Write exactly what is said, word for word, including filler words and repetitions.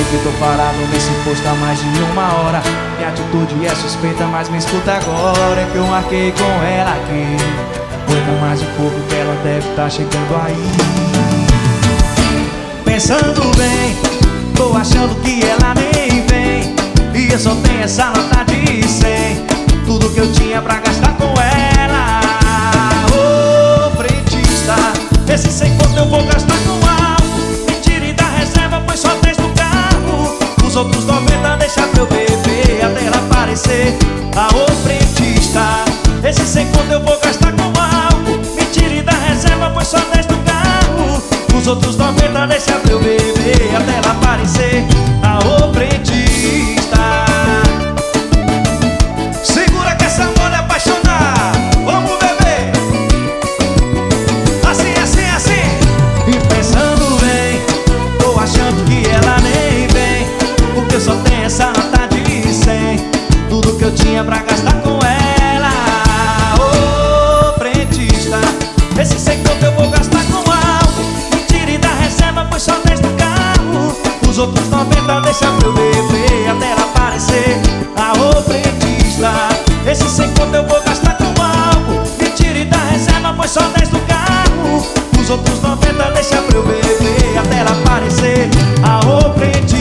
que tô parado nesse posto há mais de uma hora. Minha atitude é suspeita, mas me escuta agora. É que eu marquei com ela aqui. Vamos mais um pouco que ela deve tá chegando aí. Pensando bem, tô achando que ela nem vem. E eu só tenho essa nota de cem. Tudo que eu tinha pra gastar com ela. Ô, frentista, esse cem conto eu vou gastar com álcool. Me tire da reserva, pois só dez no carro. Os outros noventa deixa pra eu beber até ela aparecer. Ah, ô, frentista, esse cem conto eu vou gastar com álcool. Me tire da reserva, pois só dez no carro. Os outros noventa deixa pra eu beber até ela aparecer. Ah, ô, frentista, segura que essa mulher é apaixonar. Vamos beber assim, assim, assim. E pensando bem, tô achando que ela nem vem. Porque eu só tenho essa nota de cem. Tudo que eu tinha pra gastar com ela. Ô, frentista, esse cem conto eu vou gastar com álcool. Me tire da reserva, pois só dez no carro. Os outros noventa deixa pra eu beber até ela aparecer. Ah, ô, frentista, esse cem conto eu vou gastar com álcool. Me tire da reserva, pois só dez no carro. Os outros noventa deixa pra eu beber até ela aparecer. Ah, ô, frentista.